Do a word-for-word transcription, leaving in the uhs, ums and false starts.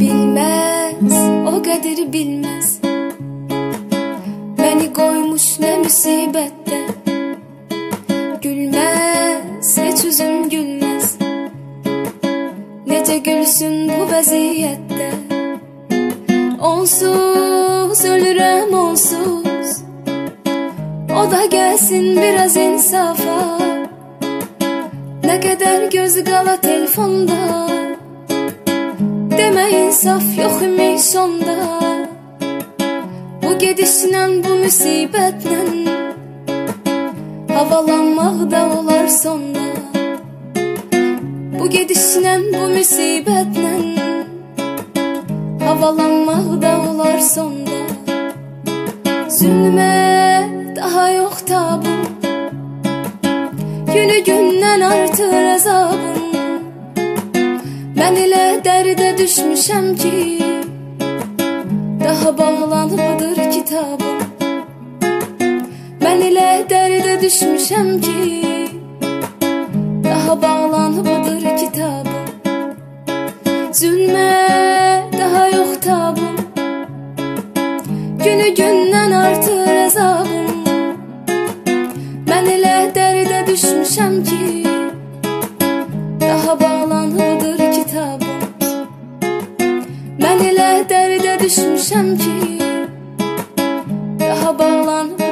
Bilmez, o qədri bilməz. Məni qoymuş nə müsibətdə. Gülməz, heç üzüm gülməz. Necə gülsün bu vəziyyətdə. Onsuz ölürəm onsuz. O da gəlsin biraz insafa. Nə qədər göz qala telefonda. Demə insaf yox imiş onda. Bu gedişlə, bu müsibətlə havalanmaq da olar sonda. Bu gedişlə, bu müsibətlə havalanmaq da olar sonda. Zülmə daha yox tabım. Günü gündən artır əzabım. Mən elə dərdə düşmüşəm ki, daha bağlanıbdır kitabım. Mən elə dərdə düşmüşəm ki, daha bağlanıbdır kitabım. Zülmə daha yox tabım. Günü gündən artır əzabım. Mən elə dərdə düşmüşəm ki, daha bağlanıbdır kitabım. Mən elə dərdə düşmüşəm ki, daha bağlanıbdır